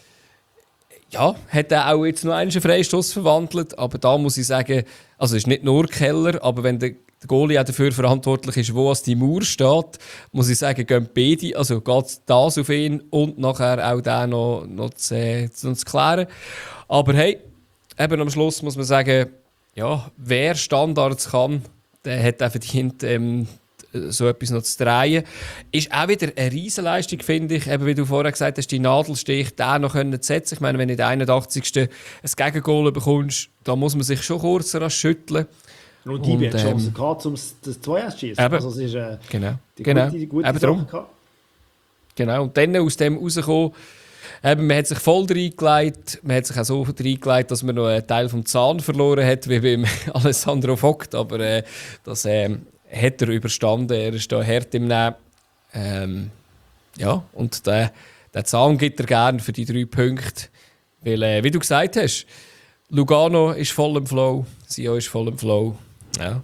ja, hat er auch jetzt noch einen Freistoß verwandelt. Aber da muss ich sagen, also es ist nicht nur Keller, aber wenn der der Goalie auch dafür verantwortlich ist, wo die Mauer steht, muss ich sagen, gehen beide, also geht das auf ihn und nachher auch den noch, noch, zu, äh, zu, zu klären. Aber hey, eben am Schluss muss man sagen, ja, wer Standards kann, der hat auch verdient, ähm, so etwas noch zu drehen. Ist auch wieder eine Riesenleistung, finde ich, eben wie du vorher gesagt hast, die Nadelstich, den noch zu setzen. Ich meine, wenn du in der einundachtzigsten ein Gegengol bekommst, da muss man sich schon kurz schütteln. Und die hat Chancen gehabt, um das zwei eins zu schießen. Also es ist äh, genau. die genau. gute, die gute eben Sache gehabt. Genau, und dann aus dem rausgekommen, eben, man hat sich voll reingelegt, man hat sich auch so reingelegt, dass man noch einen Teil vom Zahn verloren hat, wie beim Alessandro Vogt, aber äh, das äh, hat er überstanden, er ist da hart im Nehmen. Ähm, ja, und den, den Zahn gibt er gerne für die drei Punkte, weil, äh, wie du gesagt hast, Lugano ist voll im Flow, Sion ist voll im Flow. Ja.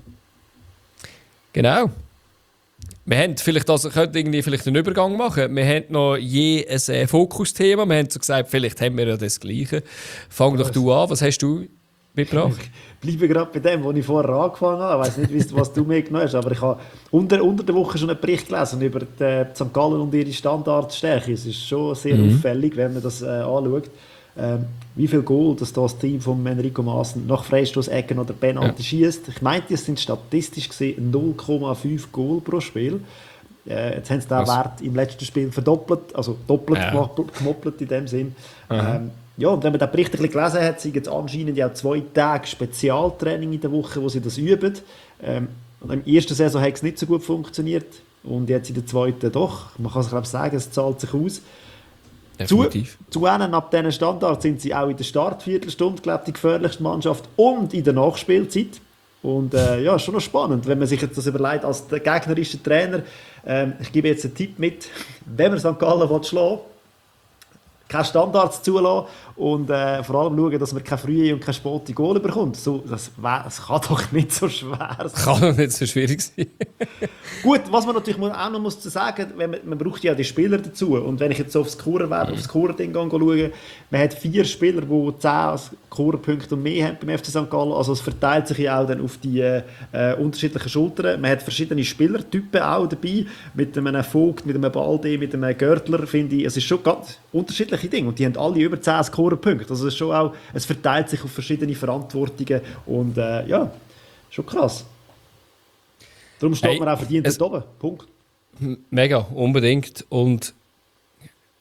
Genau. Wir haben vielleicht, also könnte irgendwie vielleicht einen Übergang machen. Wir haben noch je ein äh, Fokusthema. Wir haben so gesagt, vielleicht haben wir ja das Gleiche. Fang doch du an. Was hast du mitgebracht? Ich bleibe gerade bei dem, wo ich vorher angefangen habe. Ich weiß nicht, was du mitgenommen hast, aber ich habe unter, unter der Woche schon einen Bericht gelesen über die Sankt Gallen und ihre Standardstärke. Es ist schon sehr mhm. auffällig, wenn man das äh, anschaut. Ähm, wie viel Goal das, das Team von Enrico Maaßen nach Freistoß-Ecken oder Penalty ja. schießt. Ich meinte, es sind statistisch gesehen null Komma fünf Goal pro Spiel. Äh, jetzt haben sie den Wert im letzten Spiel verdoppelt, also doppelt ja. gemoppelt in dem Sinn. Ähm, ja, und wenn man den Bericht ein bisschen gelesen hat, sind jetzt anscheinend ja zwei Tage Spezialtraining in der Woche, wo sie das üben. Ähm, und im ersten Saison hat es nicht so gut funktioniert und jetzt in der zweiten doch. Man kann es glaube ich sagen, es zahlt sich aus. Definitiv. Zu, zu einem ab diesen Standards sind sie auch in der Startviertelstunde, glaube ich, die gefährlichste Mannschaft und in der Nachspielzeit. Und äh, ja, ist schon noch spannend, wenn man sich jetzt das überlegt als der gegnerische Trainer. Ähm, ich gebe jetzt einen Tipp mit, wenn man Sankt Gallen schlagen will, keine Standards zulassen und äh, vor allem schauen, dass man keine frühe und keine späte Goal bekommt. So, das, das kann doch nicht so schwer sein. Kann doch nicht so schwierig sein. Gut, was man natürlich auch noch muss sagen, wenn man, man braucht ja die Spieler dazu. Und wenn ich jetzt so aufs Scorer-Wert, mhm. aufs Scorer-Ding schaue, man hat vier Spieler, die zehn Scorer-Punkte und mehr haben beim F C Sankt Gallen. Also es verteilt sich ja auch dann auf die äh, unterschiedlichen Schultern. Man hat verschiedene Spielertypen auch dabei. Mit einem Vogt, mit einem Balde, mit einem Görtler, finde ich, es ist schon ganz unterschiedliche Dinge. Und die haben alle über zehn Scorer-Punkte. Also es, ist schon auch, es verteilt sich auf verschiedene Verantwortungen. Und äh, ja, schon krass. Darum steht hey, man auch verdient dort oben. Punkt. Mega, unbedingt. Und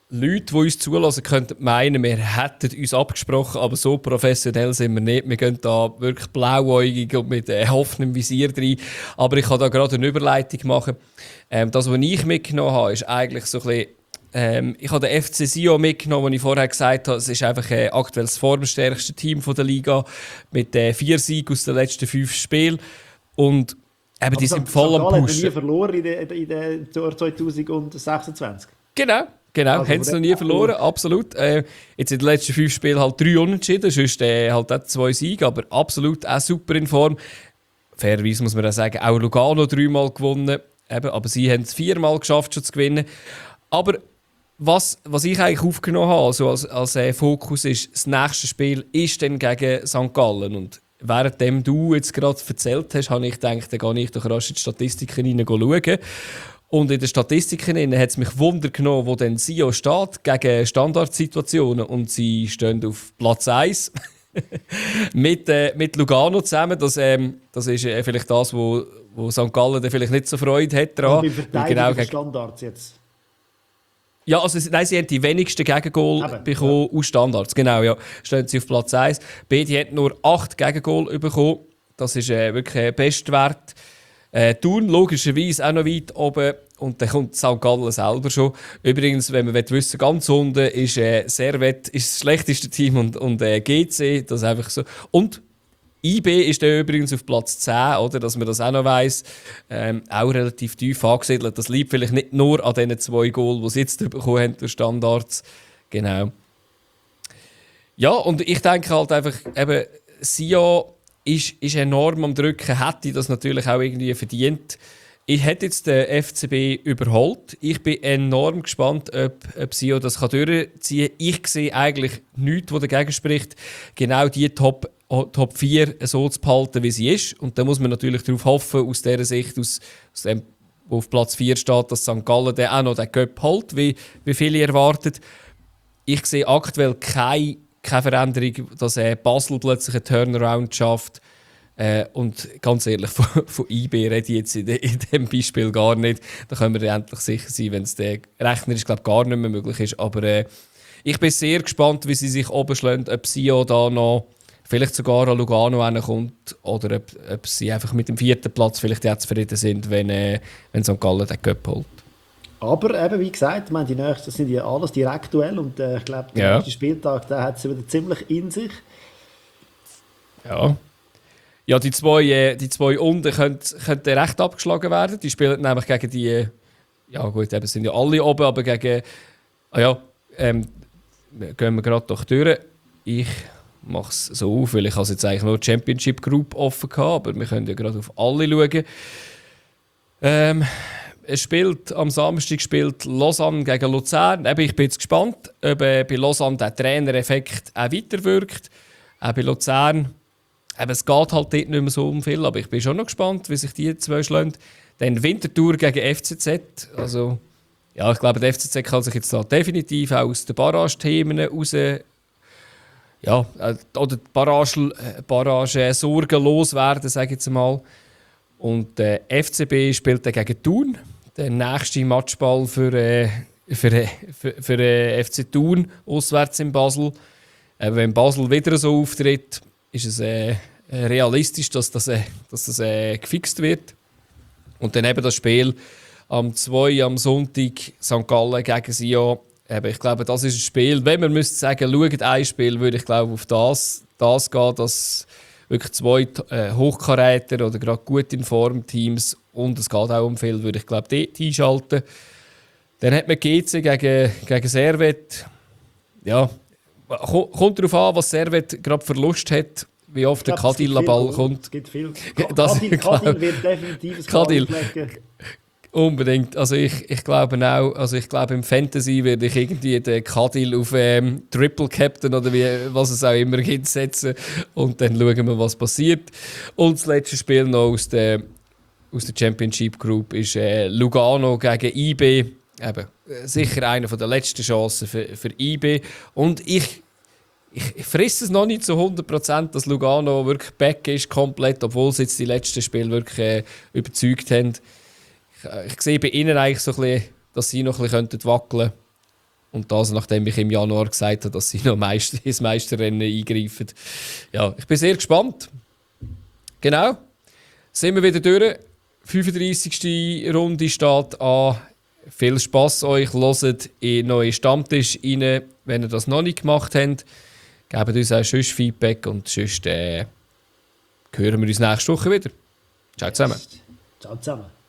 Leute, die uns zulassen, könnten meinen, wir hätten uns abgesprochen, aber so professionell sind wir nicht. Wir gehen da wirklich blauäugig und mit äh, offenem Visier rein. Aber ich kann da gerade eine Überleitung machen. Ähm, das, was ich mitgenommen habe, ist eigentlich so ein bisschen, ähm, ich habe den F C Sion mitgenommen, wo ich vorher gesagt habe, es ist einfach äh, aktuell das formstärkste Team von der Liga mit äh, vier Siegen aus den letzten fünf Spielen. Und eben, die sind voll am Pushen. Haben nie verloren in der, in der zwanzig sechsundzwanzig. Genau. Genau, Also, haben sie noch nie verloren, absolut. Äh, jetzt in den letzten fünf Spielen halt drei Unentschieden, sonst äh, halt auch zwei Siege, aber absolut auch super in Form. Fairerweise muss man auch sagen, auch Lugano dreimal gewonnen, eben, aber sie haben es viermal geschafft, schon zu gewinnen. Aber was, was ich eigentlich aufgenommen habe, also als, als äh, Fokus ist, das nächste Spiel ist dann gegen Sankt Gallen. Und währenddem du jetzt gerade erzählt hast, habe ich gedacht, dann gehe ich doch rasch in die Statistiken hineinschauen. Und in den Statistiken hat es mich Wunder genommen, wo dann Sion steht gegen Standardsituationen. Und sie stehen auf Platz eins mit, äh, mit Lugano zusammen. Das, ähm, das ist äh, vielleicht das, wo, wo Sankt Gallen dann vielleicht nicht so Freude hat daran. Also beim Verteidigen genau, Standards jetzt. Ja, also nein, sie haben die wenigsten Gegengol Eben, bekommen ja. aus Standards. Genau, ja. Stehen sie auf Platz eins. Beide haben nur acht Gegengol bekommen. Das ist äh, wirklich ein Bestwert. Äh, Thun logischerweise auch noch weit oben und dann kommt Sankt Gallen selber schon. Übrigens, wenn man wissen will, ganz unten ist äh, Servet ist das schlechteste Team und, und äh, G C, das ist einfach so. Und I B ist dann übrigens auf Platz zehn, oder, dass man das auch noch weiss. Ähm, auch relativ tief angesiedelt. Das liegt vielleicht nicht nur an diesen zwei Goals, die sie jetzt bekommen haben durch Standards. Genau. Ja, und ich denke halt einfach, eben, Sion ist, ist enorm am Drücken, hätte das natürlich auch irgendwie verdient. Ich hätte jetzt den F C B überholt. Ich bin enorm gespannt, ob, ob Sion das durchziehen kann. Ich sehe eigentlich nichts, was dagegen spricht, genau die Top, Top vier so zu behalten, wie sie ist. Und da muss man natürlich darauf hoffen, aus dieser Sicht, aus, aus dem, wo auf Platz vier steht, dass Sankt Gallen dann auch noch den Cup holt, wie, wie viele erwarten. Ich sehe aktuell keine Keine Veränderung, dass äh, Basel plötzlich einen Turnaround schafft. Äh, und ganz ehrlich, von, von I B rede ich jetzt in, de, in diesem Beispiel gar nicht. Da können wir endlich sicher sein, wenn es der rechnerisch glaub, gar nicht mehr möglich ist. Aber äh, ich bin sehr gespannt, wie sie sich oben schlagen, ob Sion da noch vielleicht sogar an Lugano hinkommt oder ob, ob sie einfach mit dem vierten Platz vielleicht jetzt zufrieden sind, wenn, äh, wenn Sankt Gallen den Cup holt. Aber eben, wie gesagt, ich meine, die nächsten, das sind ja alles direkt Duell und äh, ich glaube, der ja. nächste Spieltag, der hat es wieder ziemlich in sich. Ja. Ja, die zwei, äh, die zwei unten könnten, könnten recht abgeschlagen werden. Die spielen nämlich gegen die, ja gut, eben sind ja alle oben, aber gegen, ah ja, ähm, gehen wir gerade durch durch. Ich mache es so auf, weil ich jetzt eigentlich nur die Championship Group offen hatte, aber wir können ja gerade auf alle schauen. Ähm, Es spielt, am Samstag spielt Lausanne gegen Luzern. Eben, ich bin jetzt gespannt, ob äh, bei Lausanne der Trainereffekt auch weiterwirkt. Auch bei Luzern. Eben, es geht halt dort nicht mehr so um viel, aber ich bin schon noch gespannt, wie sich die zwei schlagen. Dann Winterthur gegen F C Z. Also, ja, ich glaube, der F C Z kann sich jetzt da definitiv auch aus den Barrage-Themen raus, ja, oder die Barrage, Barrage sorgenlos werden, sage ich jetzt mal. Und der äh, F C B spielt dann gegen Thun. Der nächste Matchball für, äh, für, für, für äh, F C Thun auswärts in Basel. Äh, wenn Basel wieder so auftritt, ist es äh, realistisch, dass das, äh, dass das äh, gefixt wird. Und dann eben das Spiel am zwei am Sonntag Sankt Gallen gegen Sion. Eben, ich glaube, das ist ein Spiel. Wenn man müsste sagen, schaut ein Spiel, würde ich glaube auf das, das gehen, dass wirklich zwei äh, Hochkaräter oder gerade gut in Form Teams und es geht auch um viel, würde ich glaube dort einschalten. Dann hat man G C gegen, gegen Servet. Ja, kommt darauf an, was Servet gerade Verlust hat, wie oft der Kadil-Ball kommt. Es gibt viel. Das, Kadil, Kadil wird definitiv ein Kadil. Unbedingt. Also ich, ich glaube auch, also ich glaube im Fantasy werde ich irgendwie den Kadil auf ähm, Triple Captain oder wie, was es auch immer gibt setzen und dann schauen wir, was passiert. Und das letzte Spiel noch aus der, aus der Championship Group ist äh, Lugano gegen I B. Eben, sicher eine der letzten Chancen für, für I B. Und ich, ich, ich frisse es noch nicht zu hundert Prozent, dass Lugano wirklich back ist, komplett, obwohl sie jetzt die letzten Spiele wirklich äh, überzeugt haben. Ich sehe bei ihnen eigentlich so ein bisschen, dass sie noch ein bisschen wackeln könnten. Und das, nachdem ich im Januar gesagt habe, dass sie noch Meister, ins Meisterrennen eingreifen. Ja, ich bin sehr gespannt. Genau. Sind wir wieder durch. fünfunddreissigste Runde steht an. Viel Spass euch. Hört in neue Stammtisch rein, wenn ihr das noch nicht gemacht habt. Gebt uns auch sonst Feedback und sonst äh, hören wir uns nächste Woche wieder. Ciao zusammen. Ciao zusammen.